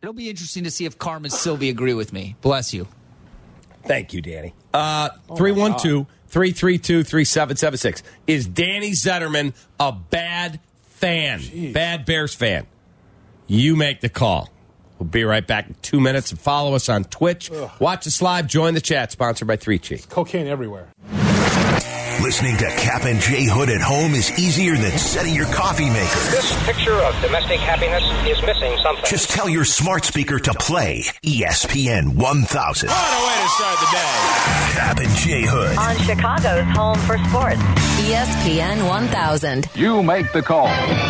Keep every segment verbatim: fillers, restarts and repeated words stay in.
It'll be interesting to see if Carm and Sylvie agree with me. Bless you. Thank you, Danny. Uh, three one two, three three two, three seven seven six. Is Danny Zetterman a bad fan? Jeez. Bad Bears fan? You make the call. We'll be right back in two minutes. And follow us on Twitch. Ugh. Watch us live. Join the chat. Sponsored by three G. Cocaine everywhere. Listening to Cap and J Hood at home is easier than setting your coffee maker. This picture of domestic happiness is missing something. Just tell your smart speaker to play E S P N one thousand. What a way to start the day. Cap and J Hood. On Chicago's home for sports. E S P N one thousand. You make the call.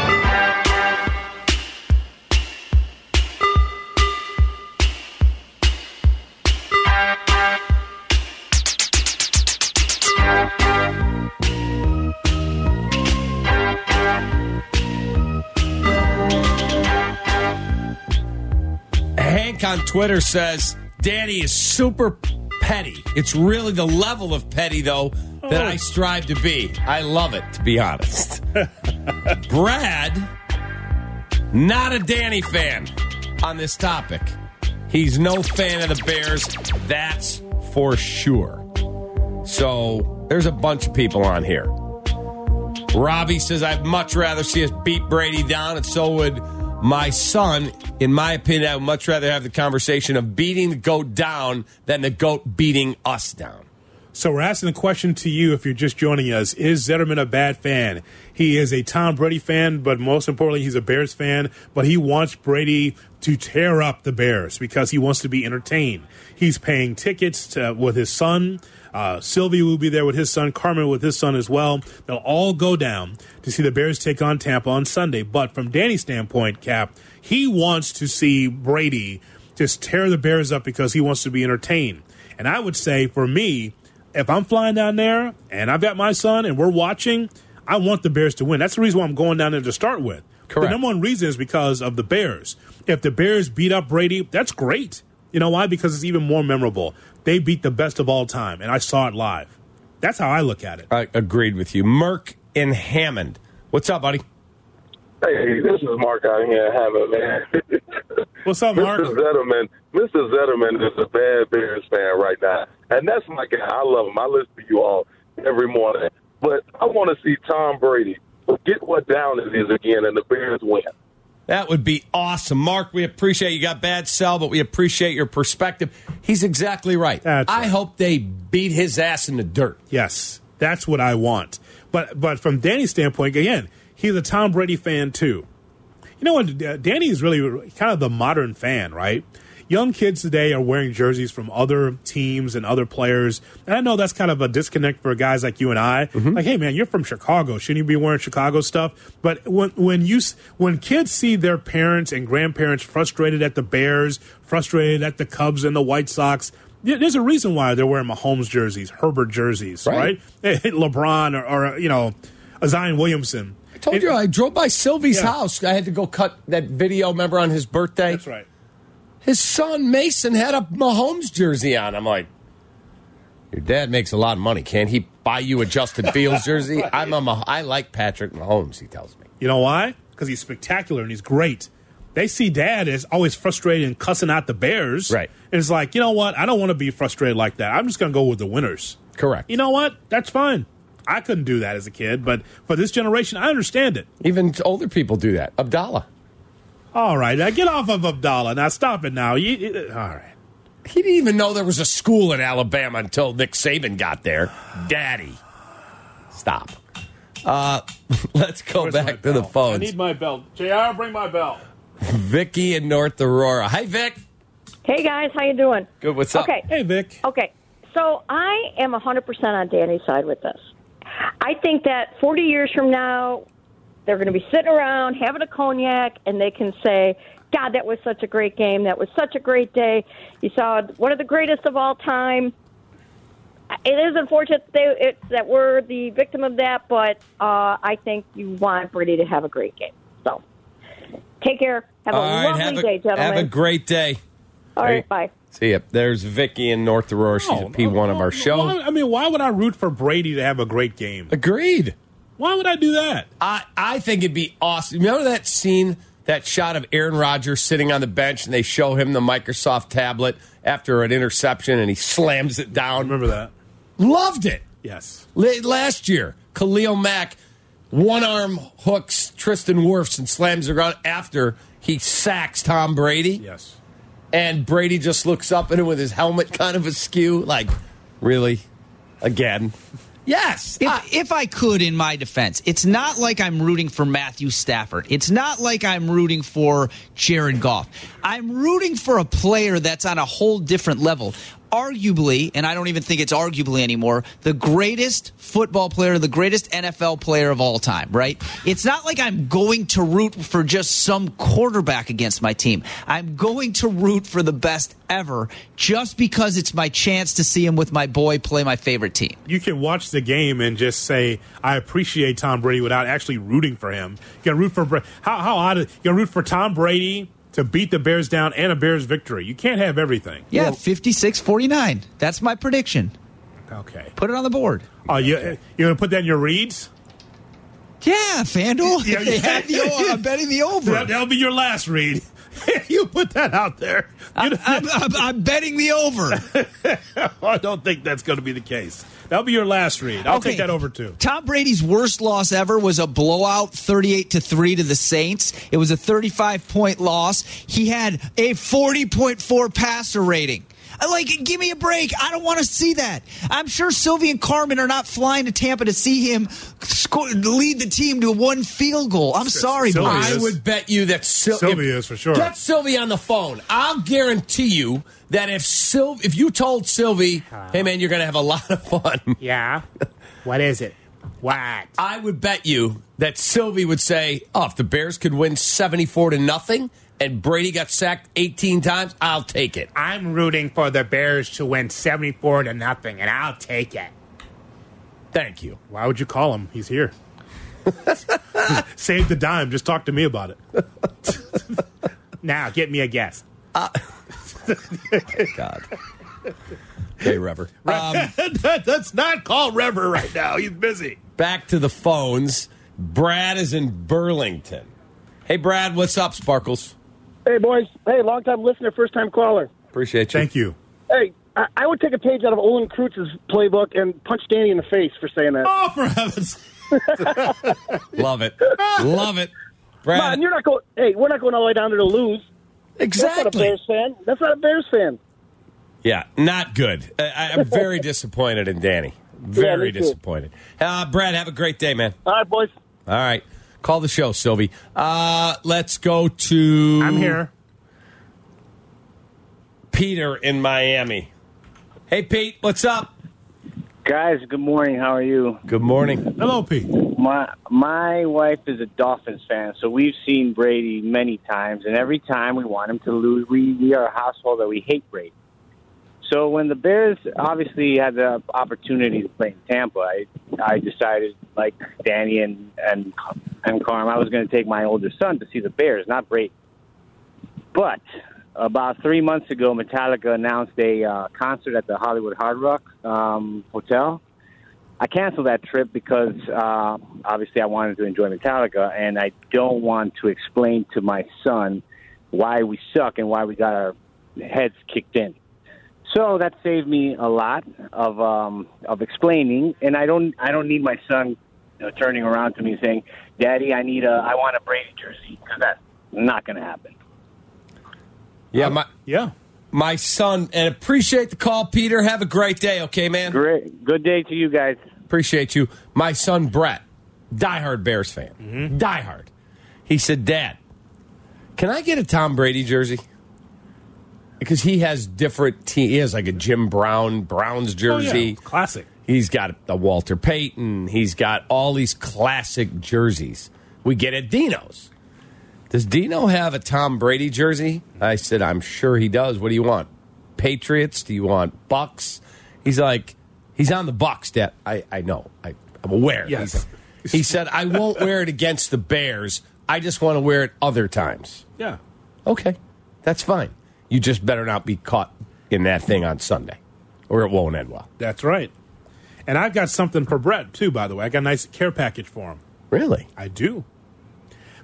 Hank on Twitter says, Danny is super petty. It's really the level of petty, though, that oh. I strive to be. I love it, to be honest. Brad, not a Danny fan on this topic. He's no fan of the Bears. That's for sure. So there's a bunch of people on here. Robbie says, I'd much rather see us beat Brady down, and so would my son. In my opinion, I would much rather have the conversation of beating the GOAT down than the GOAT beating us down. So we're asking the question to you if you're just joining us. Is Zetterman a bad fan? He is a Tom Brady fan, but most importantly, he's a Bears fan. But he wants Brady to tear up the Bears because he wants to be entertained. He's paying tickets to, with his son. Uh, Sylvie will be there with his son. Carmen with his son as well. They'll all go down to see the Bears take on Tampa on Sunday. But from Danny's standpoint, Cap, he wants to see Brady just tear the Bears up because he wants to be entertained. And I would say, for me, if I'm flying down there and I've got my son and we're watching, I want the Bears to win. That's the reason why I'm going down there to start with. Correct. The number one reason is because of the Bears. If the Bears beat up Brady, that's great. You know why? Because it's even more memorable. They beat the best of all time, and I saw it live. That's how I look at it. I agreed with you. Merck in Hammond. What's up, buddy? Hey, this is Mark out here in Hammond, man. What's up, Mark? Mister Zetterman, Mister Zetterman is a bad Bears fan right now, and that's my guy. I love him. I listen to you all every morning. But I want to see Tom Brady get what down it is again, and the Bears win. That would be awesome. Mark, we appreciate you got bad cell, but we appreciate your perspective. He's exactly right. That's I right. hope they beat his ass in the dirt. Yes, that's what I want. But but from Danny's standpoint, again, he's a Tom Brady fan too. You know what? Danny is really kind of the modern fan, right? Young kids today are wearing jerseys from other teams and other players. And I know that's kind of a disconnect for guys like you and I. Mm-hmm. Like, hey, man, you're from Chicago. Shouldn't you be wearing Chicago stuff? But when when you when kids see their parents and grandparents frustrated at the Bears, frustrated at the Cubs and the White Sox, there's a reason why they're wearing Mahomes jerseys, Herbert jerseys, right? right? LeBron or, or, you know, Zion Williamson. I told it, you, I drove by Sylvie's yeah. house. I had to go cut that video, remember, on his birthday? That's right. His son, Mason, had a Mahomes jersey on. I'm like, your dad makes a lot of money. Can't he buy you a Justin Fields jersey? I'm a Mah- I like Patrick Mahomes, he tells me. You know why? Because he's spectacular and he's great. They see dad as always frustrated and cussing out the Bears. Right. And it's like, you know what? I don't want to be frustrated like that. I'm just going to go with the winners. Correct. You know what? That's fine. I couldn't do that as a kid, but for this generation, I understand it. Even older people do that. Abdallah. All right, now get off of Abdallah. Now stop it now. You, you, all right. He didn't even know there was a school in Alabama until Nick Saban got there. Daddy. Stop. Uh, let's go Where's back to the phones. I need my belt. J R, bring my belt. Vicky in North Aurora. Hi, Vic. Hey, guys. How you doing? Good. What's up? Okay. Hey, Vic. Okay. So I am one hundred percent on Danny's side with this. I think that forty years from now, they're going to be sitting around having a cognac, and they can say, God, that was such a great game. That was such a great day. You saw one of the greatest of all time. It is unfortunate that, they, it, that we're the victim of that, but uh, I think you want Brady to have a great game. So take care. Have a all right, lovely have a, day, gentlemen. Have a great day. All right, bye. See ya. There's Vicky in North Aurora. She's No, a P one no, of our no, show. Why, I mean, why would I root for Brady to have a great game? Agreed. Why would I do that? I, I think it'd be awesome. Remember that scene that shot of Aaron Rodgers sitting on the bench and they show him the Microsoft tablet after an interception and he slams it down? Remember that? Loved it. Yes. Last year, Khalil Mack one arm hooks Tristan Wirfs and slams the ground after he sacks Tom Brady. Yes. And Brady just looks up at him with his helmet kind of askew, like, really? Again? Yes. If, I, if I could, in my defense, it's not like I'm rooting for Matthew Stafford. It's not like I'm rooting for Jared Goff. I'm rooting for a player that's on a whole different level. Arguably, and I don't even think it's arguably anymore, the greatest football player, the greatest N F L player of all time, right? It's not like I'm going to root for just some quarterback against my team. I'm going to root for the best ever just because it's my chance to see him with my boy play my favorite team. You can watch the game and just say, I appreciate Tom Brady without actually rooting for him. You can root for how, how odd is, you can root for Tom Brady to beat the Bears down and a Bears victory. You can't have everything. Yeah, fifty-six forty-nine. That's my prediction. Okay. Put it on the board. Oh, you, you're going to put that in your reads? Yeah, FanDuel. Yeah, They yeah. have the, I'm betting the over. That, that'll be your last read. You put that out there. I'm, I'm, I'm, I'm betting the over. I don't think that's going to be the case. That'll be your last read. I'll Okay. take that over, too. Tom Brady's worst loss ever was a blowout thirty-eight to three to the Saints. It was a thirty-five point loss. He had a forty point four passer rating. Like, give me a break. I don't want to see that. I'm sure Sylvie and Carmen are not flying to Tampa to see him score, lead the team to one field goal. I'm sorry, Sylvie boys. I is. would bet you that Sil- Sylvie if- is for sure. Get Sylvie on the phone. I'll guarantee you that if Syl- if you told Sylvie, hey, man, you're going to have a lot of fun, Yeah. What is it? What? I would bet you that Sylvie would say, oh, if the Bears could win seventy-four to nothing and Brady got sacked eighteen times, I'll take it. I'm rooting for the Bears to win seventy-four to nothing, and I'll take it. Thank you. Why would you call him? He's here. Save the dime. Just talk to me about it. Now, get me a guess. God. Hey, Rever. Um, Let's not call Rever right now. He's busy. back to the phones. Brad is in Burlington. Hey, Brad, what's up, Sparkles? Hey, boys. Hey, long-time listener, first-time caller. Appreciate you. Thank you. Hey, I, I would take a page out of Olin Kreutz's playbook and punch Danny in the face for saying that. Oh, for heaven's Love it. Love it. Brad. Man, you're not going. Hey, we're not going all the way down there to lose. That's not a Exactly. Bears fan. That's not a Bears fan. Yeah, not good. I, I'm very disappointed in Danny. Very me too. disappointed. Uh, Brad, have a great day, man. All right, boys. All right. Call the show, Sylvie. Uh, let's go to I'm here. Peter in Miami. Hey, Pete, what's up? Guys, good morning. How are you? Good morning. Hello, Pete. My my wife is a Dolphins fan, so we've seen Brady many times, and every time we want him to lose, we, we are a household that we hate Brady. So when the Bears obviously had the opportunity to play in Tampa, I, I decided, like Danny and and and Carm, I was going to take my oldest son to see the Bears, not Brady. But about three months ago, Metallica announced a uh, concert at the Hollywood Hard Rock um, Hotel. I canceled that trip because uh, obviously I wanted to enjoy Metallica, and I don't want to explain to my son why we suck and why we got our heads kicked in. So that saved me a lot of um, of explaining, and I don't I don't need my son you know, turning around to me saying, "Daddy, I need a I want a Brady jersey," because that's not going to happen. Yeah, my Yeah. my son, and appreciate the call, Peter. Have a great day, okay, man? Great, good day to you guys. Appreciate you. My son, Brett, diehard Bears fan. Mm-hmm. Diehard. He said, Dad, can I get a Tom Brady jersey? Because he has different teams. He has like a Jim Brown, Browns jersey. Oh, yeah. Classic. He's got a Walter Payton. He's got all these classic jerseys. We get at Dino's. Does Dino have a Tom Brady jersey? I said, I'm sure he does. What do you want? Patriots? Do you want Bucks? He's like, he's on the Bucks, Dad. I, I know. I, I'm aware. Yes. He's- he said, I won't wear it against the Bears. I just want to wear it other times. Yeah. Okay, that's fine. You just better not be caught in that thing on Sunday, or it won't end well. That's right. And I've got something for Brett, too, by the way. I got a nice care package for him. Really? I do.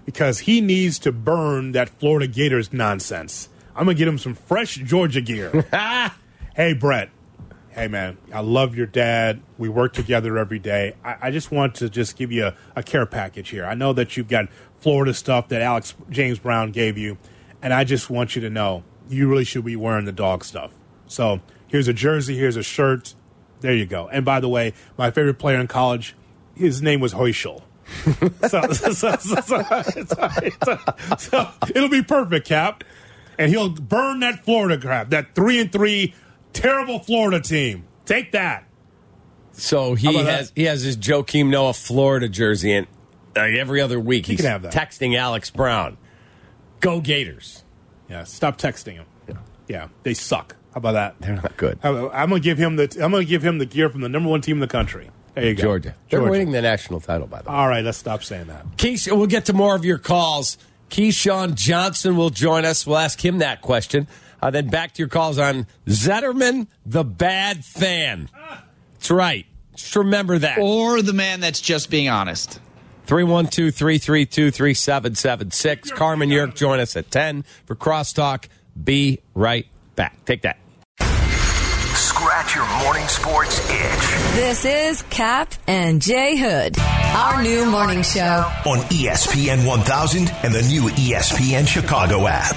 because he needs to burn that Florida Gators nonsense. I'm going to get him some fresh Georgia gear. Hey, Brett. Hey, man, I love your dad. We work together every day. I, I just want to just give you a, a care package here. I know that you've got Florida stuff that Alex James Brown gave you, and I just want you to know you really should be wearing the dog stuff. So here's a jersey. Here's a shirt. There you go. And by the way, my favorite player in college, his name was Hoischel. so, so, so, so, so, so, so it'll be perfect, Cap. And he'll burn that Florida crap, that three and three terrible Florida team. Take that. So he has that? he has his Joakim Noah Florida jersey, and like every other week he he's can have that. texting Alex Brown, "Go Gators!" Yeah, stop texting him. Yeah, yeah they suck. How about that? They're not good. I'm, I'm gonna give him the I'm gonna give him the gear from the number one team in the country. There you go, Georgia. They're Georgia. winning the national title, by the way. All right, let's stop saying that. Keish, we'll get to more of your calls. Keyshawn Johnson will join us. We'll ask him that question. Uh, then back to your calls on Zetterman, the bad fan. That's right. Just remember that. Or the man that's just being honest. three one two, three three two, three seven seven six. Carmen Yerk, join us at ten for Crosstalk. Be right back. Take that. Scratch your morning sports itch. This is Cap and Jay Hood, our new morning show On E S P N one thousand and the new E S P N Chicago app.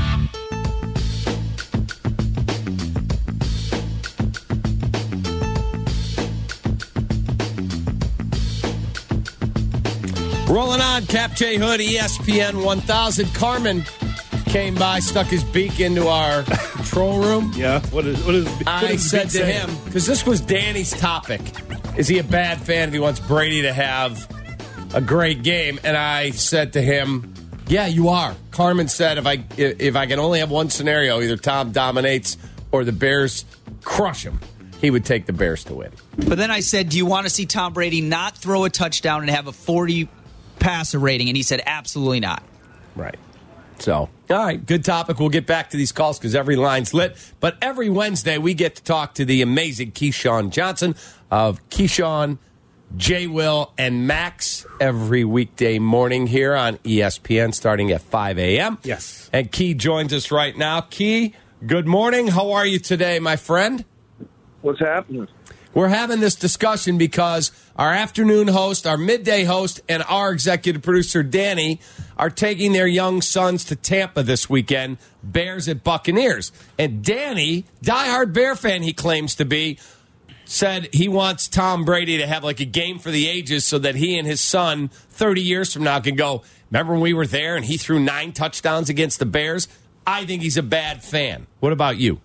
Rolling on, Cap J Hood, E S P N one thousand. Carmen came by, stuck his beak into our control room. Yeah, what is what is? What I is said to him, because this was Danny's topic, is he a bad fan if he wants Brady to have a great game? And I said to him, yeah, you are. Carmen said if I if I can only have one scenario, either Tom dominates or the Bears crush him, he would take the Bears to win. But then I said, do you want to see Tom Brady not throw a touchdown and have a forty passer rating? And he said, absolutely not. Right. So, all right, good topic. We'll get back to these calls because every line's lit. But every Wednesday, we get to talk to the amazing Keyshawn Johnson of Keyshawn, J. Will, and Max every weekday morning here on E S P N starting at five a.m. Yes. And Key joins us right now. Key, good morning. How are you today, my friend? What's happening? We're having this discussion because our afternoon host, our midday host, and our executive producer, Danny, are taking their young sons to Tampa this weekend, Bears at Buccaneers. And Danny, diehard Bear fan he claims to be, said he wants Tom Brady to have like a game for the ages so that he and his son thirty years from now can go, remember when we were there and he threw nine touchdowns against the Bears? I think he's a bad fan. What about you?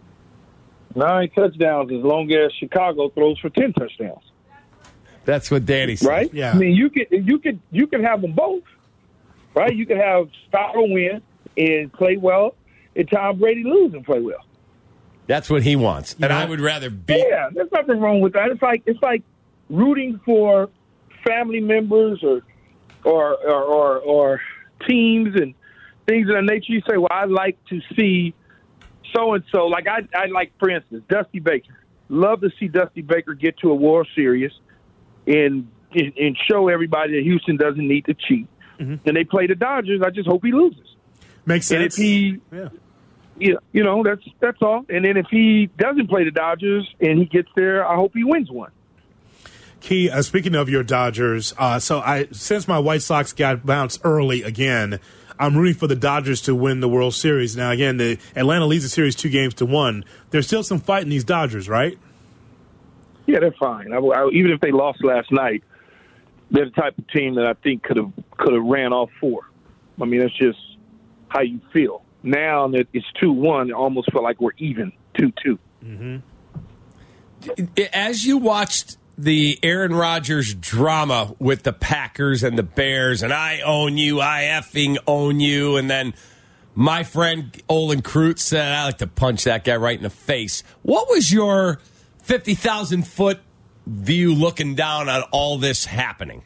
Nine touchdowns as long as Chicago throws for ten touchdowns. That's what Danny said. Right? Yeah. I mean, you could you could you can have them both, right? You could have Chicago win and play well, and Tom Brady lose and play well. That's what he wants, and Yeah. I would rather beat. Yeah, there's nothing wrong with that. It's like it's like rooting for family members or or or or, or teams and things of that nature. You say, well, I'd like to see so and so. Like I, I like, for instance, Dusty Baker. Love to see Dusty Baker get to a World Series and and, and show everybody that Houston doesn't need to cheat. Mm-hmm. And they play the Dodgers. I just hope he loses. Makes sense. And if he, yeah. you you know, that's that's all. And then if he doesn't play the Dodgers and he gets there, I hope he wins one. Key, uh, speaking of your Dodgers, uh, so I since my White Sox got bounced early again, I'm rooting for the Dodgers to win the World Series. Now, again, the Atlanta leads the series two games to one. There's still some fight in these Dodgers, right? Yeah, they're fine. I, I, even if they lost last night, they're the type of team that I think could have could have ran all four. I mean, that's just how you feel. Now that it's two one, it almost felt like we're even two two. Mm-hmm. As you watched the Aaron Rodgers drama with the Packers and the Bears, and I own you, I effing own you, and then my friend Olin Kreutz said, I like to punch that guy right in the face. What was your fifty thousand foot view looking down on all this happening?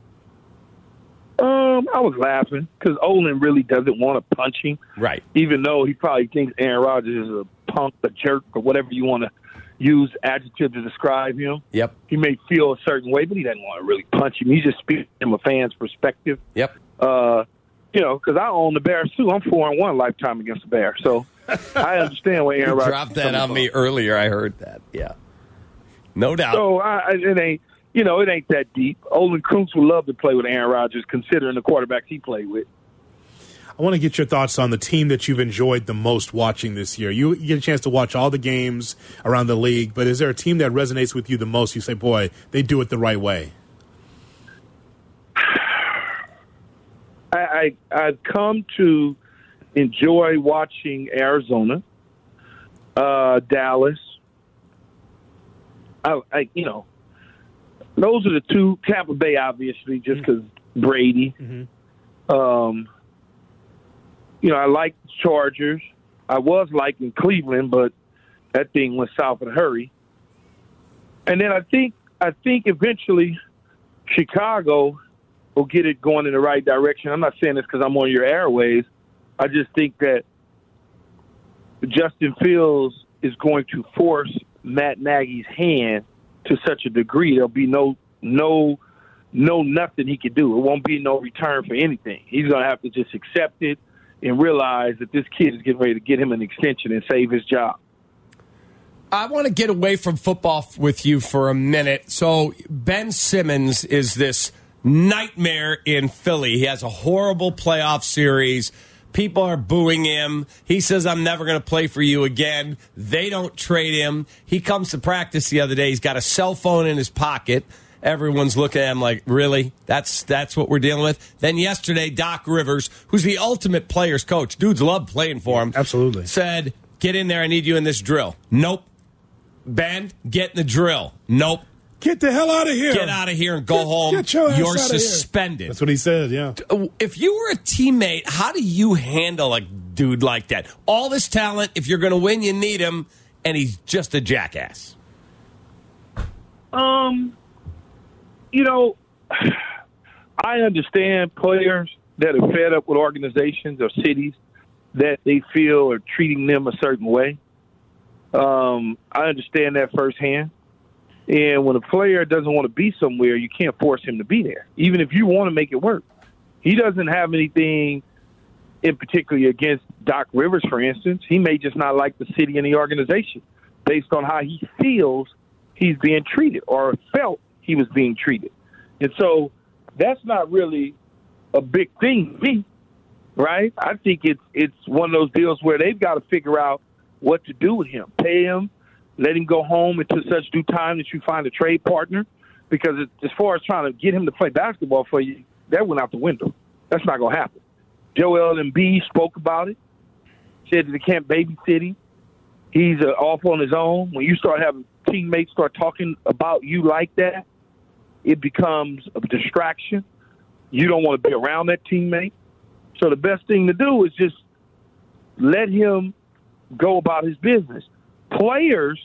Um, I was laughing because Olin really doesn't want to punch him. Right. Even though he probably thinks Aaron Rodgers is a punk, a jerk, or whatever you want to use adjective to describe him. Yep. He may feel a certain way, but he doesn't want to really punch him. He's just speaking from a fan's perspective. Yep. Uh, you know, because I own the Bears too. I'm four and one lifetime against the Bears, so I understand what Aaron You Rodgers dropped that on me earlier. I heard that. Yeah, no doubt. So I, it ain't, you know, it ain't that deep. Olin Krantz would love to play with Aaron Rodgers, considering the quarterbacks he played with. I want to get your thoughts on the team that you've enjoyed the most watching this year. You get a chance to watch all the games around the league, but is there a team that resonates with you the most? You say, boy, they do it the right way. I, I, I've come to enjoy watching Arizona, uh, Dallas. I, I, you know, those are the two. Tampa Bay, obviously, just because mm-hmm. Brady. Mm-hmm. Um, you know, I like the Chargers. I was liking Cleveland, but that thing went south in a hurry. And then I think, I think eventually Chicago will get it going in the right direction. I'm not saying this because I'm on your airways. I just think that Justin Fields is going to force Matt Nagy's hand to such a degree there'll be no no no nothing he can do. It won't be no return for anything. He's going to have to just accept it and realize that this kid is getting ready to get him an extension and save his job. I want to get away from football with you for a minute. So Ben Simmons is this nightmare in Philly. He has a horrible playoff series. People are booing him. He says, I'm never going to play for you again. They don't trade him. He comes to practice the other day. He's got a cell phone in his pocket. Everyone's looking at him like, really? That's that's what we're dealing with? Then yesterday, Doc Rivers, who's the ultimate player's coach, dudes love playing for him. Absolutely. Said, get in there. I need you in this drill. Nope. Ben, get in the drill. Nope. Get the hell out of here. Get out of here and go get, home. Get your ass You're out of suspended. Here. That's what he said, yeah. If you were a teammate, how do you handle a dude like that? All this talent, if you're going to win, you need him, and he's just a jackass. Um, you know, I understand players that are fed up with organizations or cities that they feel are treating them a certain way. Um, I understand that firsthand. And when a player doesn't want to be somewhere, you can't force him to be there, even if you want to make it work. He doesn't have anything in particular against Doc Rivers, for instance. He may just not like the city and the organization based on how he feels he's being treated or felt he was being treated. And so that's not really a big thing to me, right? I think it's it's one of those deals where they've got to figure out what to do with him, pay him, let him go home until such due time that you find a trade partner. Because it, as far as trying to get him to play basketball for you, that went out the window. That's not going to happen. Joel Embiid spoke about it, said that they can't babysit him. He's uh, off on his own. When you start having teammates start talking about you like that, it becomes a distraction. You don't want to be around that teammate. So the best thing to do is just let him go about his business. Players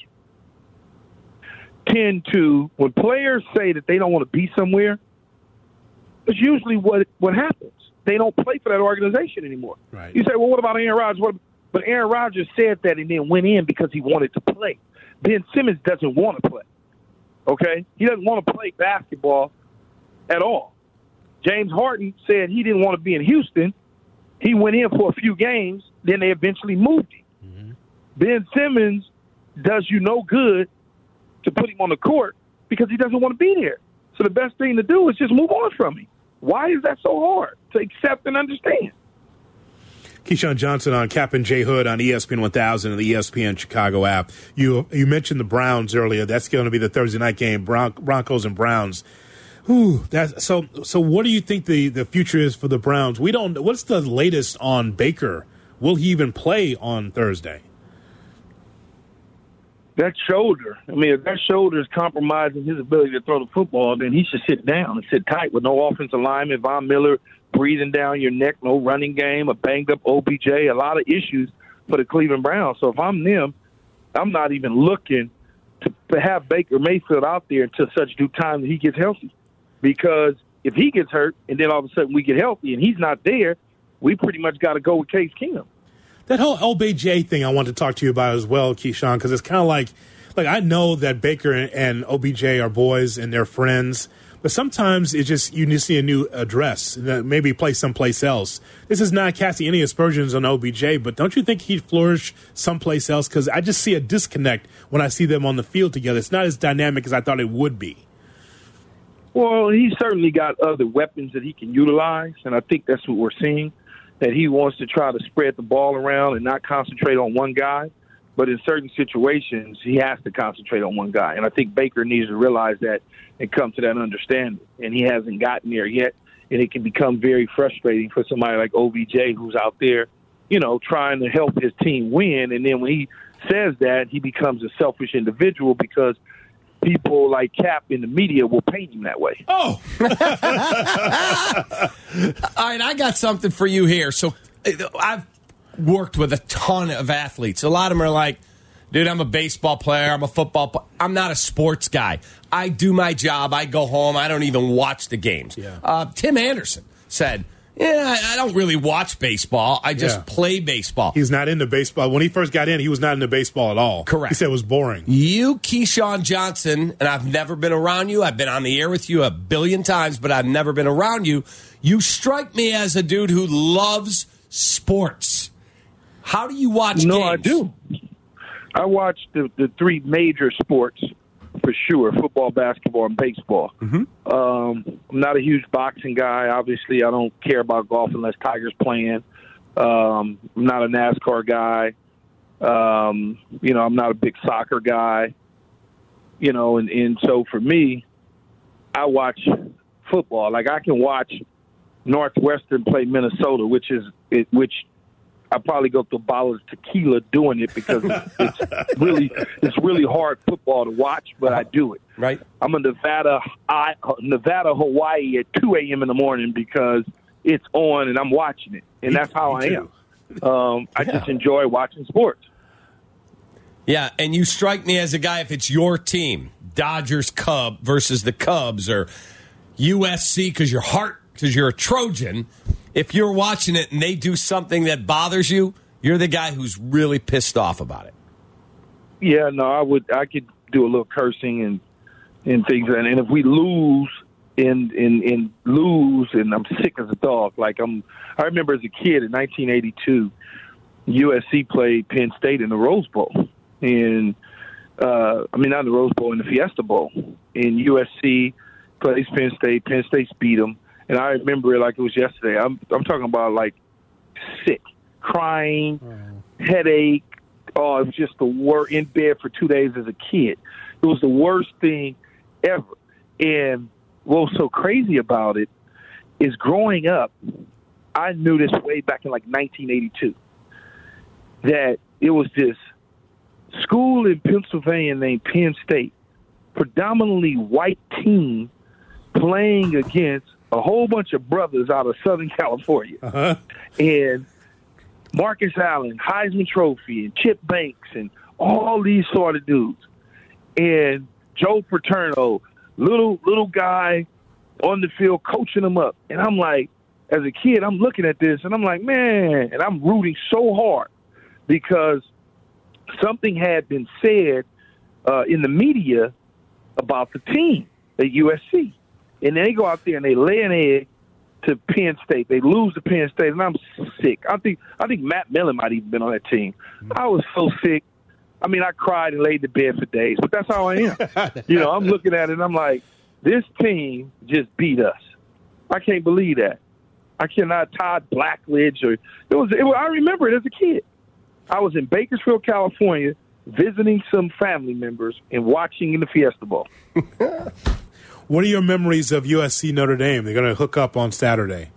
tend to, when players say that they don't want to be somewhere, it's usually what what happens. They don't play for that organization anymore. Right. You say, well, what about Aaron Rodgers? What, but Aaron Rodgers said that and then went in because he wanted to play. Ben Simmons doesn't want to play. Okay? He doesn't want to play basketball at all. James Harden said he didn't want to be in Houston. He went in for a few games, then they eventually moved him. Mm-hmm. Ben Simmons does you no good to put him on the court because he doesn't want to be there. So the best thing to do is just move on from him. Why is that so hard to accept and understand? Keyshawn Johnson on Cap and J Hood on E S P N one thousand and the E S P N Chicago app. You you mentioned the Browns earlier. That's going to be the Thursday night game, Bron- Broncos and Browns. Ooh, that's, so so what do you think the, the future is for the Browns? We don't. What's the latest on Baker? Will he even play on Thursday? That shoulder. I mean, if that shoulder is compromising his ability to throw the football, then he should sit down and sit tight with no offensive lineman, Von Miller breathing down your neck, no running game, a banged-up O B J, a lot of issues for the Cleveland Browns. So if I'm them, I'm not even looking to, to have Baker Mayfield out there until such due time that he gets healthy. Because if he gets hurt and then all of a sudden we get healthy and he's not there, we pretty much got to go with Case Keenum. That whole O B J thing I want to talk to you about as well, Keyshawn, because it's kind of like, like I know that Baker and O B J are boys and they're friends, But sometimes it's just you need to see a new address, maybe play someplace else. This is not casting any aspersions on O B J, but don't you think he'd flourish someplace else? Because I just see a disconnect when I see them on the field together. It's not as dynamic as I thought it would be. Well, he's certainly got other weapons that he can utilize, and I think that's what we're seeing, that he wants to try to spread the ball around and not concentrate on one guy. But in certain situations, he has to concentrate on one guy. And I think Baker needs to realize that and come to that understanding. And he hasn't gotten there yet. And it can become very frustrating for somebody like O B J who's out there, you know, trying to help his team win. And then when he says that, he becomes a selfish individual because people like Cap in the media will paint him that way. Oh. All right, I got something for you here. So I've worked with a ton of athletes. A lot of them are like, dude, I'm a baseball player. I'm a football player. I'm not a sports guy. I do my job. I go home. I don't even watch the games. Yeah. Uh, Tim Anderson said, yeah, I don't really watch baseball. I just yeah. play baseball. He's not into baseball. When he first got in, he was not into baseball at all. Correct. He said it was boring. You, Keyshawn Johnson, and I've never been around you. I've been on the air with you a billion times, but I've never been around you. You strike me as a dude who loves sports. How do you watch no, games? I do. I watch the, the three major sports for sure, football, basketball, and baseball. Mm-hmm. Um, I'm not a huge boxing guy. Obviously, I don't care about golf unless Tiger's playing. Um, I'm not a NASCAR guy. Um, you know, I'm not a big soccer guy. You know, and, and so for me, I watch football. Like, I can watch Northwestern play Minnesota, which is it, which – I probably go through a bottle of tequila doing it because it's, it's really it's really hard football to watch, but I do it. Right. I'm a Nevada, I, Nevada, Hawaii at two a.m. in the morning because it's on and I'm watching it, and that's how I am. Um, I yeah. just enjoy watching sports. Yeah, and you strike me as a guy, if it's your team, Dodgers, Cubs versus the Cubs, or U S C because your heart, because you're a Trojan. If you're watching it and they do something that bothers you, you're the guy who's really pissed off about it. Yeah, no, I would. I could do a little cursing and and things, and, and if we lose and, and and lose, and I'm sick as a dog. Like I'm. I remember as a kid in nineteen eighty-two, U S C played Penn State in the Rose Bowl, and uh, I mean not in the Rose Bowl, in the Fiesta Bowl, and U S C plays Penn State. Penn State beat them. And I remember it like it was yesterday. I'm I'm talking about like sick, crying, oh. headache. Oh, it was just the worst. In bed for two days as a kid. It was the worst thing ever. And what was so crazy about it is growing up, I knew this way back in like nineteen eighty-two, that it was this school in Pennsylvania named Penn State, predominantly white team playing against a whole bunch of brothers out of Southern California. Uh-huh. And Marcus Allen, Heisman Trophy, and Chip Banks, and all these sort of dudes. And Joe Paterno, little little guy on the field coaching them up. And I'm like, as a kid, I'm looking at this, and I'm like, man, and I'm rooting so hard because something had been said uh, in the media about the team at U S C. And then they go out there and they lay an egg to Penn State. They lose to Penn State, and I'm sick. I think I think Matt Millen might even been on that team. I was so sick. I mean, I cried and laid in bed for days, but that's how I am. You know, I'm looking at it, and I'm like, this team just beat us. I can't believe that. I cannot. Todd Blackledge, or it was, it was. I remember it as a kid. I was in Bakersfield, California, visiting some family members and watching in the Fiesta Bowl. What are your memories of U S C Notre Dame? They're going to hook up on Saturday.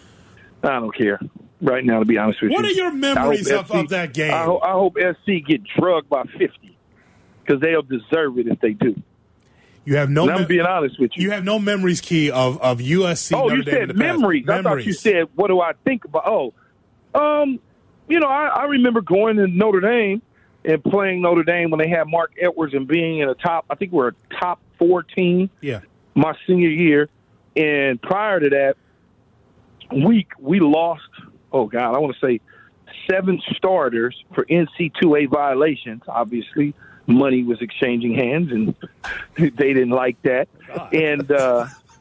I don't care right now, to be honest with what you. What are your memories of, S C, of that game? I, ho- I hope S C get drugged by fifty because they'll deserve it if they do. You have no. And I'm mem- being honest with you. You have no memories, Key, of, of U S C. Oh, Notre you Dame said in the past. memories. memories. I thought you said, what do I think about? Oh, um, you know, I, I remember going to Notre Dame and playing Notre Dame when they had Mark Edwards and being in a top. I think we're a top four team. Yeah. My senior year, and prior to that week, we lost, oh, God, I want to say seven starters for N C double A violations. Obviously, money was exchanging hands, and they didn't like that. And uh,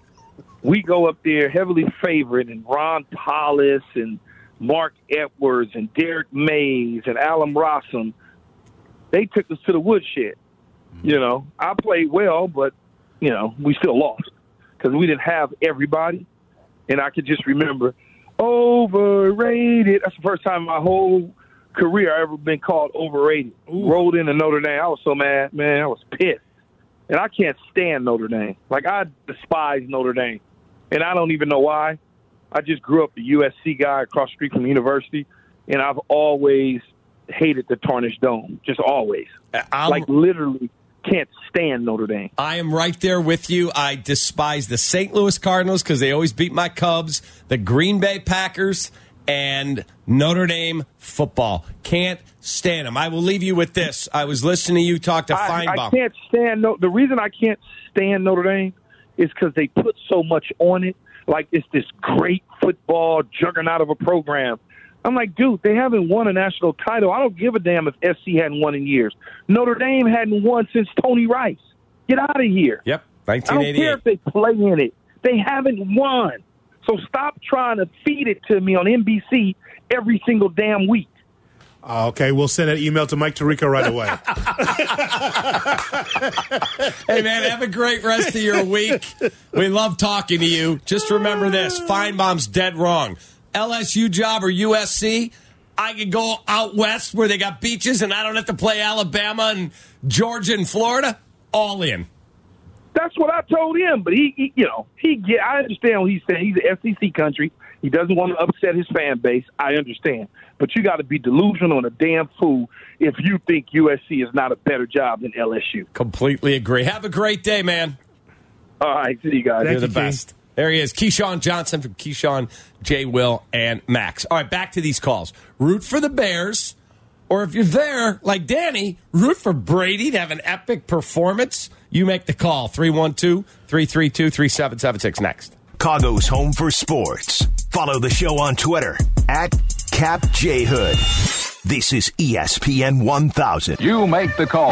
we go up there heavily favored, and Ron Paulus and Mark Edwards and Derek Mays and Alan Rossum, they took us to the woodshed. You know, I played well, but, you know, we still lost because we didn't have everybody. And I could just remember, overrated. That's the first time in my whole career I ever been called overrated. Ooh. Rolled into Notre Dame. I was so mad, man. I was pissed. And I can't stand Notre Dame. Like, I despise Notre Dame. And I don't even know why. I just grew up a U S C guy across the street from the university, and I've always hated the tarnished dome. Just always. I'm, like, literally can't stand Notre Dame. I am right there with you. I despise the Saint Louis Cardinals because they always beat my Cubs, the Green Bay Packers, and Notre Dame football. Can't stand them. I will leave you with this. I was listening to you talk to I, Feinbaum. I can't stand no. The reason I can't stand Notre Dame is because they put so much on it. Like it's this great football juggernaut of a program. I'm like, dude, they haven't won a national title. I don't give a damn if S C hadn't won in years. Notre Dame hadn't won since Tony Rice. Get out of here. Yep, nineteen eighty-eight. I don't care if they play in it. They haven't won. So stop trying to feed it to me on N B C every single damn week. Uh, okay, we'll send an email to Mike Tirico right away. Hey, man, have a great rest of your week. We love talking to you. Just remember this. Feinbaum's dead wrong. L S U job or U S C, I could go out west where they got beaches and I don't have to play Alabama and Georgia and Florida. All in. That's what I told him, but he, he you know, he get. I understand what he's saying. He's an S E C country. He doesn't want to upset his fan base. I understand, but you got to be delusional and a damn fool if you think U S C is not a better job than L S U. Completely agree. Have a great day, man. All right, see you guys. You're Thank the you, best. King. There he is, Keyshawn Johnson from Keyshawn, J. Will, and Max. All right, back to these calls. Root for the Bears, or if you're there, like Danny, root for Brady to have an epic performance. You make the call, three one two, three three two, three seven seven six. Next. Chicago's home for sports. Follow the show on Twitter at Cap J Hood. This is E S P N one thousand. You make the call.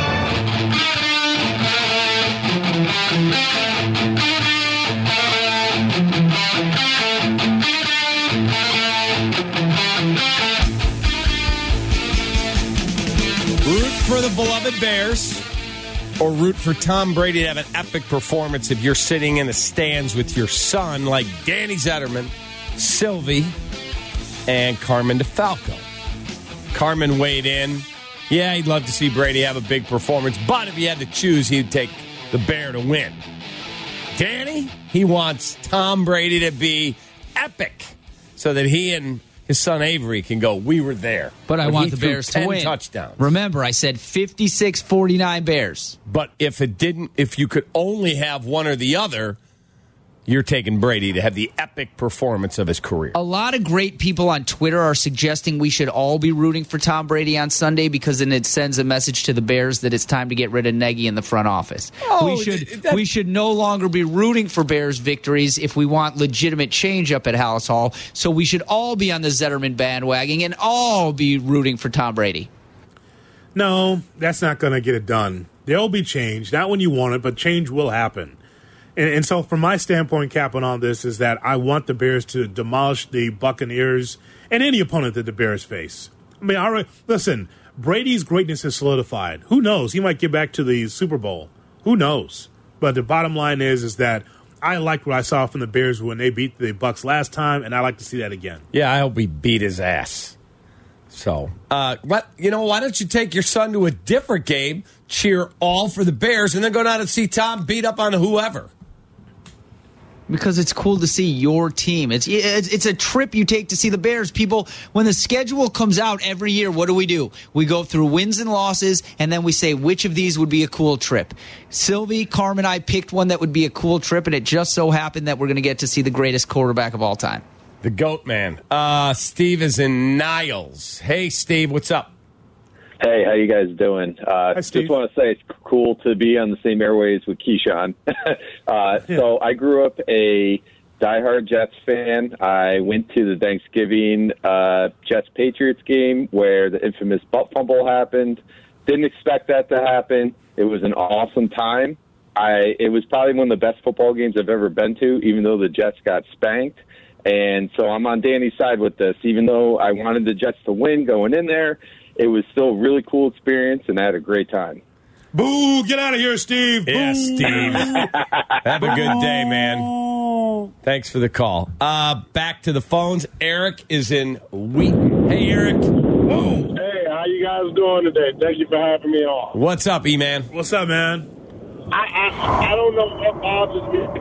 Root for the beloved Bears, or root for Tom Brady to have an epic performance if you're sitting in the stands with your son, like Danny Zetterman, Sylvie, and Carmen DeFalco. Carmen weighed in. Yeah, he'd love to see Brady have a big performance, but if he had to choose, he'd take the Bear to win. Danny, he wants Tom Brady to be epic so that he and his son Avery can go, we were there. But I when want the Bears to win. Touchdowns. Remember, I said fifty-six forty-nine Bears. But if it didn't, if you could only have one or the other, you're taking Brady to have the epic performance of his career. A lot of great people on Twitter are suggesting we should all be rooting for Tom Brady on Sunday because then it sends a message to the Bears that it's time to get rid of Nagy in the front office. Oh, we should that, we should no longer be rooting for Bears victories if we want legitimate change up at Hallis Hall. So we should all be on the Zetterman bandwagon and all be rooting for Tom Brady. No, that's not going to get it done. There'll be change, not when you want it, but change will happen. And, and so from my standpoint, Captain, on this is that I want the Bears to demolish the Buccaneers and any opponent that the Bears face. I mean, all right, listen, Brady's greatness is solidified. Who knows? He might get back to the Super Bowl. Who knows? But the bottom line is, is that I liked what I saw from the Bears when they beat the Bucs last time, and I like to see that again. Yeah, I hope he beat his ass. So, uh, what you know? Why don't you take your son to a different game, cheer all for the Bears, and then go down and see Tom beat up on whoever? Because it's cool to see your team. It's, it's it's a trip you take to see the Bears. People, when the schedule comes out every year, what do we do? We go through wins and losses, and then we say which of these would be a cool trip. Sylvie, Carmen, and I picked one that would be a cool trip, and it just so happened that we're going to get to see the greatest quarterback of all time. The GOAT man. Uh, Steve is in Niles. Hey, Steve, what's up? Hey, how you guys doing? Uh, Hi, Steve. Just want to say it's cool to be on the same airways with Keyshawn. uh, yeah. So I grew up a diehard Jets fan. I went to the Thanksgiving uh, Jets-Patriots game where the infamous butt fumble happened. Didn't expect that to happen. It was an awesome time. I it was probably one of the best football games I've ever been to, even though the Jets got spanked. And so I'm on Danny's side with this. Even though I wanted the Jets to win going in there, it was still a really cool experience, and I had a great time. Boo! Get out of here, Steve. Yeah, Boo. Steve. Have a good day, man. Thanks for the call. Uh, back to the phones. Eric is in Wheaton. Hey, Eric. Whoa. Hey, how you guys doing today? Thank you for having me on. What's up, E-Man? What's up, man? I I, I don't know what bothers me.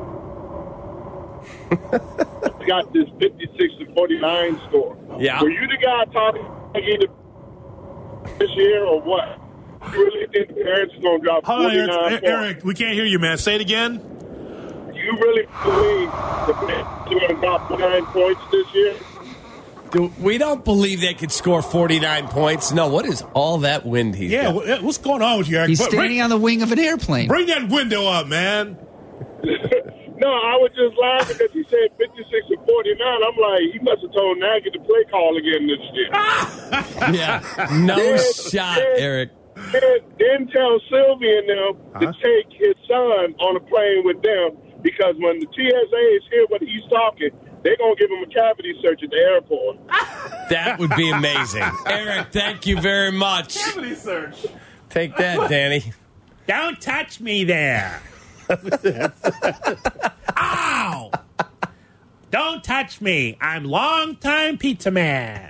Got this fifty-six to forty-nine score. Yeah. Were you the guy talking this year or what? You really think the Bears is going to drop Hold on, forty-nine Eric, points? Eric, we can't hear you, man. Say it again. You really believe the Bears are going to drop forty-nine points this year? Dude, we don't believe they could score forty-nine points. No, what is all that wind he's Yeah, got? what's going on with you, Eric? He's Bring- standing on the wing of an airplane. Bring that window up, man. No, I was just laughing because he said fifty-six to forty-nine. I'm like, he must have told Nagy to play call again this year. Yeah, no Then- shot, then- Eric. Then, then tell Sylvia and them Huh? to take his son on a plane with them because when the T S As hear what he's talking, they're going to give him a cavity search at the airport. That would be amazing. Eric, thank you very much. Cavity search. Take that, Danny. Don't touch me there. Ow! Don't touch me. I'm longtime pizza man.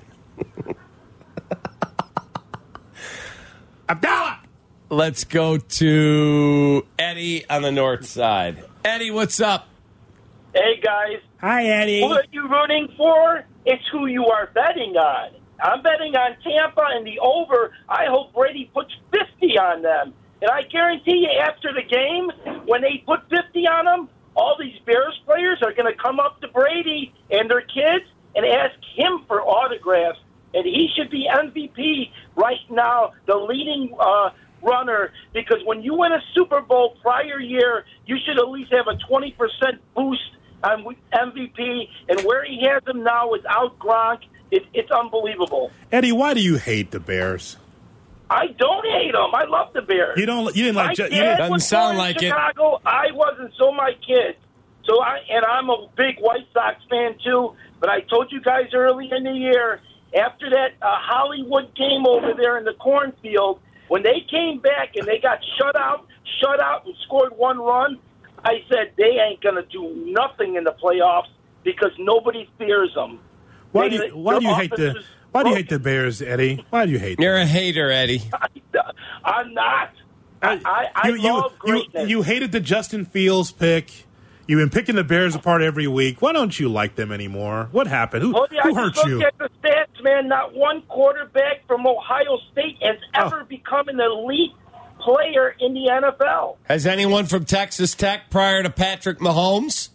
Abdallah! Let's go to Eddie on the north side. Eddie, what's up? Hey, guys. Hi, Eddie. Who are you rooting for? It's who you are betting on. I'm betting on Tampa and the over. I hope Brady puts fifty on them. And I guarantee you after the game, when they put fifty on them, all these Bears players are going to come up to Brady and their kids and ask him for autographs. And he should be M V P right now, the leading uh, runner, because when you win a Super Bowl prior year, you should at least have a twenty percent boost on M V P. And where he has him now without Gronk, it, it's unbelievable. Eddie, why do you hate the Bears? I don't hate them. I love the Bears. You don't. You didn't like. My Ju- you dad didn't, Doesn't was sound born in like it. Chicago. I wasn't, so my kids. So I and I'm a big White Sox fan too. But I told you guys early in the year, after that uh, Hollywood game over there in the cornfield, when they came back and they got shut out, shut out and scored one run, I said they ain't gonna do nothing in the playoffs because nobody fears them. why They- do you, why do you hate the offense is Why do you hate broken. the Bears, Eddie? Why do you hate? You're them? a hater, Eddie. I'm not. I, I, I you, you, love you, greatness. you hated the Justin Fields pick. You've been picking the Bears apart every week. Why don't you like them anymore? What happened? Who, Well, yeah, who I hurt just you? looked at the stats, man. Not one quarterback from Ohio State has Oh. ever become an elite player in the N F L. Has anyone from Texas Tech prior to Patrick Mahomes?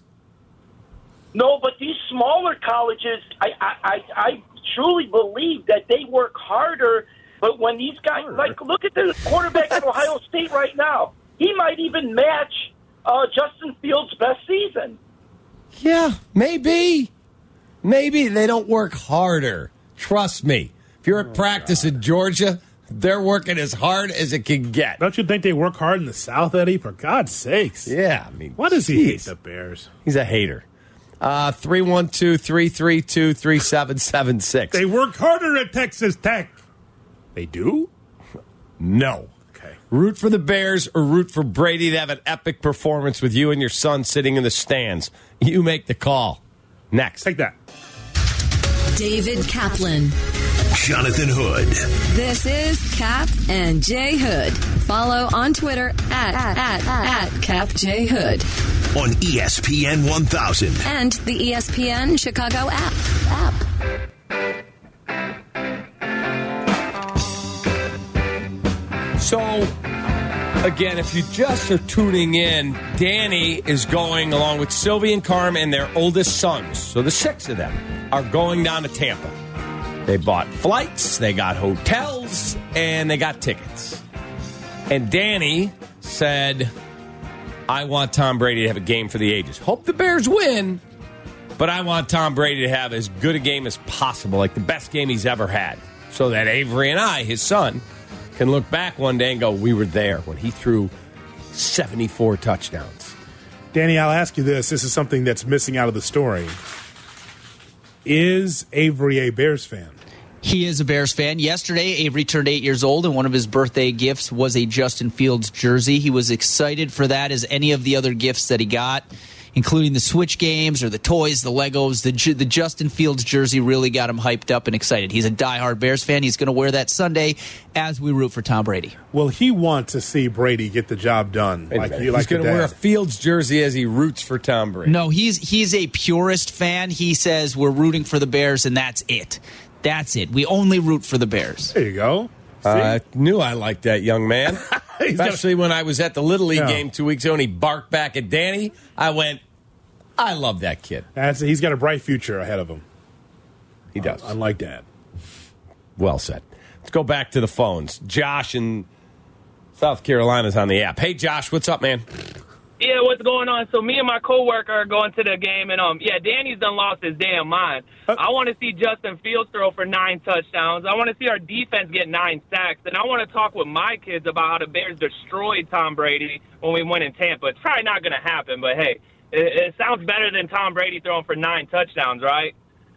No, but these smaller colleges, I, I, I, I truly believe that they work harder. But when these guys, like, look at the quarterback at Ohio State right now. He might even match uh, Justin Fields' best season. Yeah, maybe. Maybe they don't work harder. Trust me. If you're at practice in Georgia, they're working as hard as it can get. Don't you think they work hard in the South, Eddie? For God's sakes. Yeah, I mean, Why does he geez. hate the Bears? He's a hater. Uh, three one two, three three two, three seven seven six. They work harder at Texas Tech. They do? No. Okay. Root for the Bears or root for Brady to have an epic performance with you and your son sitting in the stands. You make the call. Next. Take that. David Kaplan. Jonathan Hood. This is Cap and J Hood. Follow on Twitter at, at, at, at Cap J Hood. On E S P N one thousand. And the E S P N Chicago app. app. So, again, if you just are tuning in, Danny is going along with Sylvie and Carm and their oldest sons. So the six of them are going down to Tampa. They bought flights, they got hotels, and they got tickets. And Danny said, I want Tom Brady to have a game for the ages. Hope the Bears win, but I want Tom Brady to have as good a game as possible, like the best game he's ever had, so that Avery and I, his son, can look back one day and go, we were there when he threw seventy-four touchdowns. Danny, I'll ask you this. This is something that's missing out of the story. Is Avery a Bears fan? He is a Bears fan. Yesterday, Avery turned eight years old, and one of his birthday gifts was a Justin Fields jersey. He was excited for that as any of the other gifts that he got, including the Switch games or the toys, the Legos. The, the Justin Fields jersey really got him hyped up and excited. He's a diehard Bears fan. He's going to wear that Sunday as we root for Tom Brady. Will he want to see Brady get the job done? Like, He's like going to wear a Fields jersey as he roots for Tom Brady. No, he's he's a purist fan. He says we're rooting for the Bears, and that's it. That's it. We only root for the Bears. There you go. I uh, knew I liked that young man. Especially when I was at the Little League Yeah. game two weeks ago and he barked back at Danny. I went, I love that kid. That's, he's got a bright future ahead of him. He does. Uh, unlike Dad. Well said. Let's go back to the phones. Josh in South Carolina's on the app. Hey, Josh, what's up, man? Yeah, what's going on? So me and my coworker are going to the game, and um, yeah, Danny's done lost his damn mind. I want to see Justin Fields throw for nine touchdowns. I want to see our defense get nine sacks, and I want to talk with my kids about how the Bears destroyed Tom Brady when we went in Tampa. It's probably not going to happen, but hey, it, it sounds better than Tom Brady throwing for nine touchdowns, right?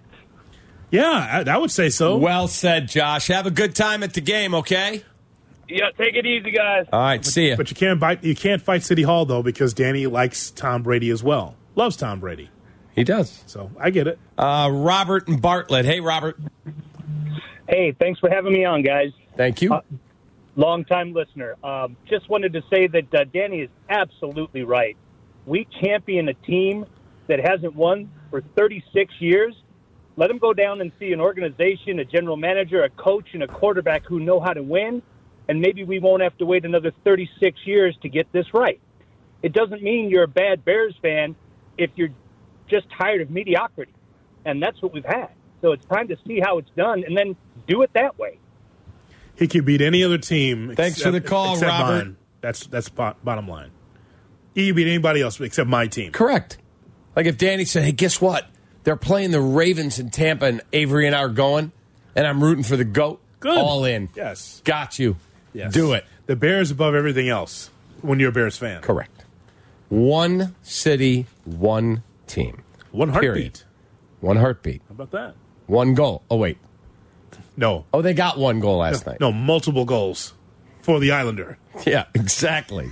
Yeah, I, I would say so. Well said, Josh. Have a good time at the game, okay? Yeah, take it easy, guys. All right, but, see ya. But you can't bite, you can't fight City Hall though, because Danny likes Tom Brady as well. Loves Tom Brady. He does. So I get it. Uh, Robert and Bartlett. Hey, Robert. Hey, thanks for having me on, guys. Thank you. Uh, long-time listener. Um, just wanted to say that uh, Danny is absolutely right. We champion a team that hasn't won for thirty-six years. Let them go down and see an organization, a general manager, a coach, and a quarterback who know how to win, and maybe we won't have to wait another thirty-six years to get this right. It doesn't mean you're a bad Bears fan if you're just tired of mediocrity, and that's what we've had. So it's time to see how it's done and then do it that way. He could beat any other team. Thanks except, for the call, except Robert. Mine. That's that's bo- bottom line. He could beat anybody else except my team. Correct. Like if Danny said, hey, guess what? They're playing the Ravens in Tampa, and Avery and I are going, and I'm rooting for the GOAT. Good. All in. Yes. Got you. Yes. Do it. The Bears above everything else when you're a Bears fan. Correct. One city, one team. One heartbeat. Period. One heartbeat. How about that? One goal. Oh, wait. No. Oh, they got one goal last no, night. No, multiple goals for the Islander. Yeah, exactly.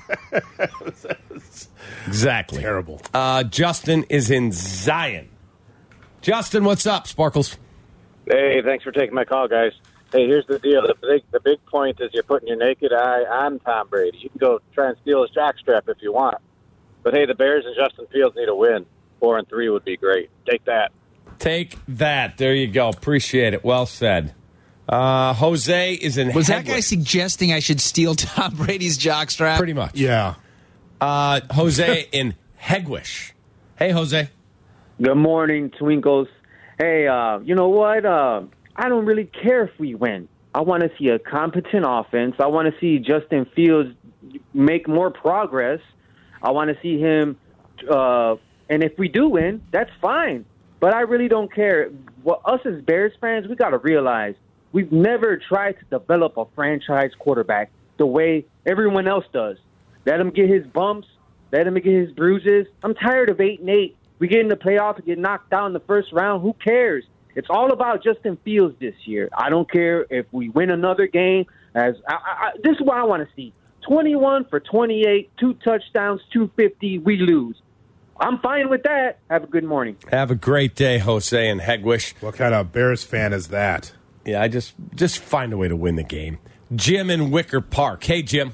Exactly. Terrible. Uh, Justin is in Zion. Justin, what's up, Sparkles? Hey, thanks for taking my call, guys. Hey, here's the deal. The big, the big point is you're putting your naked eye on Tom Brady. You can go try and steal his jockstrap if you want. But, hey, the Bears and Justin Fields need a win. Four and three would be great. Take that. Take that. There you go. Appreciate it. Well said. Uh, Jose is in Was Hegwick. that guy suggesting I should steal Tom Brady's jockstrap? Pretty much. Yeah. Uh, Jose in Hegwish. Hey, Jose. Good morning, Twinkles. Hey, uh, you know what? Uh, I don't really care if we win. I want to see a competent offense. I want to see Justin Fields make more progress. I want to see him, uh, and if we do win, that's fine. But I really don't care. Well, us as Bears fans, we got to realize we've never tried to develop a franchise quarterback the way everyone else does. Let him get his bumps. Let him get his bruises. I'm tired of eight and eight. We get in the playoffs and get knocked out in the first round. Who cares? It's all about Justin Fields this year. I don't care if we win another game. As I, I, this is what I want to see. twenty-one for twenty-eight, two touchdowns, two fifty, we lose. I'm fine with that. Have a good morning. Have a great day, Jose and Hegwish. What kind of Bears fan is that? Yeah, I just just find a way to win the game. Jim in Wicker Park. Hey, Jim.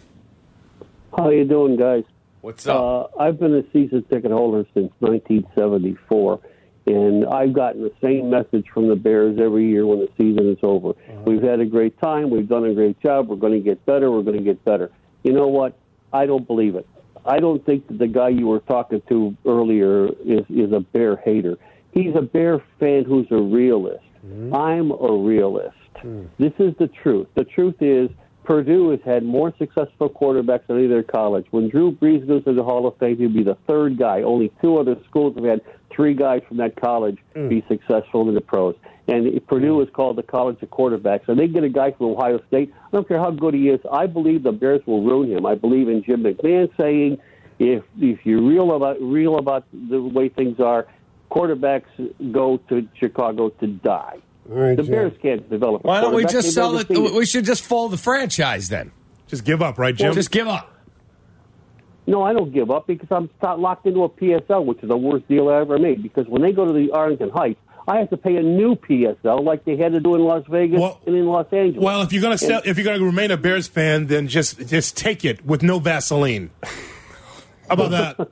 How you doing, guys? What's up? Uh, I've been a season ticket holder since nineteen seventy-four, and I've gotten the same message from the Bears every year when the season is over. Uh-huh. We've had a great time. We've done a great job. We're going to get better. We're going to get better. You know what? I don't believe it. I don't think that the guy you were talking to earlier is, is a Bear hater. He's a Bear fan who's a realist. Mm-hmm. I'm a realist. Mm. This is the truth. The truth is Purdue has had more successful quarterbacks than either college. When Drew Brees goes to the Hall of Fame, he'll be the third guy. Only two other schools have had three guys from that college mm. be successful in the pros. And Purdue is called the college of quarterbacks. And they get a guy from Ohio State. I don't care how good he is. I believe the Bears will ruin him. I believe in Jim McMahon saying, if if you're real about real about the way things are, quarterbacks go to Chicago to die. Right, the Jim. Bears can't develop. A Why don't we quarterback. just They've sell never it? seen it? We should just fold the franchise then. Just give up, right, Jim? Just give up. No, I don't give up because I'm not locked into a P S L, which is the worst deal I ever made. Because when they go to the Arlington Heights, I have to pay a new P S L like they had to do in Las Vegas and in Los Angeles. Well, if you're gonna sell, And- if you're gonna remain a Bears fan, then just just take it with no Vaseline. How about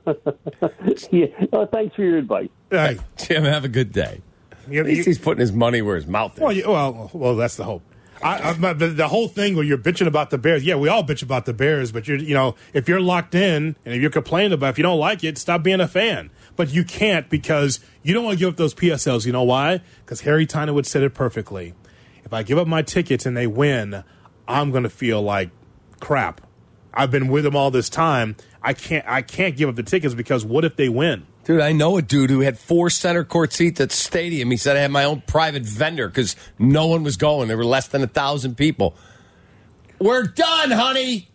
that? yeah. Oh, thanks for your advice. Hey, Jim, have a good day. You- At least you- he's putting his money where his mouth is. Well, you, well, well, that's the hope. I, I, the, the whole thing where you're bitching about the Bears, yeah, we all bitch about the Bears, but you're, you know, if you're locked in and if you're complaining about, if you don't like it, stop being a fan. But you can't because you don't want to give up those P S Ls. You know why? Because Harry Tynewood said it perfectly. If I give up my tickets and they win, I'm going to feel like crap. I've been with them all this time. I can't, I can't give up the tickets because what if they win? Dude, I know a dude who had four center court seats at the stadium. He said I had my own private vendor because no one was going. There were less than a thousand people. We're done, honey.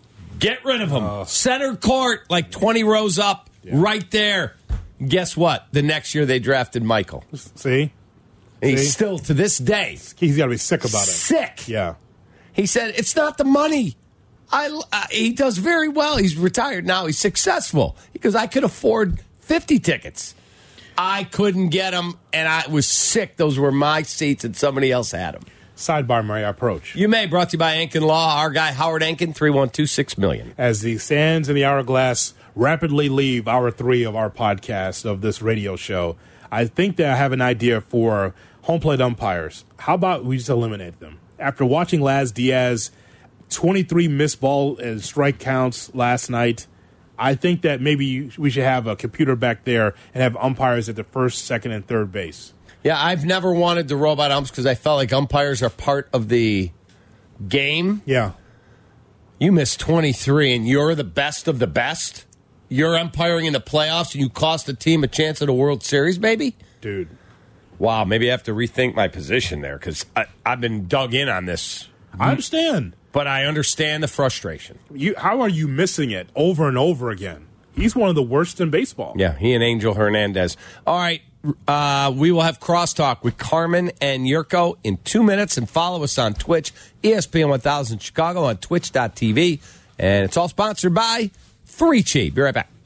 Get rid of him. Uh, center court, like twenty rows up, yeah. right there. Guess what? The next year they drafted Michael. See? He's See? still, to this day. He's got to be sick about it. Sick. Yeah. He said, it's not the money. I, uh, he does very well. He's retired now. He's successful. Because I could afford fifty tickets. I couldn't get them, and I was sick. Those were my seats, and somebody else had them. Sidebar, Murray, approach. You may. Brought to you by Ankin Law. Our guy, Howard Ankin, three one two, six million. As the sands in the hourglass rapidly leave hour three of our podcast of this radio show, I think that I have an idea for home plate umpires. How about we just eliminate them? After watching Laz Diaz, twenty-three missed ball and strike counts last night, I think that maybe we should have a computer back there and have umpires at the first, second, and third base. Yeah, I've never wanted the robot umps because I felt like umpires are part of the game. Yeah. You missed twenty-three, and you're the best of the best? You're umpiring in the playoffs, and you cost a team a chance at a World Series, baby? Dude. Wow, maybe I have to rethink my position there because I've been dug in on this. I understand. But I understand the frustration. You, how are you missing it over and over again? He's one of the worst in baseball. Yeah, he and Angel Hernandez. All right, uh, we will have crosstalk with Carmen and Yurko in two minutes, and follow us on Twitch, E S P N one thousand Chicago on twitch dot t v. And it's all sponsored by three Chi. Be right back.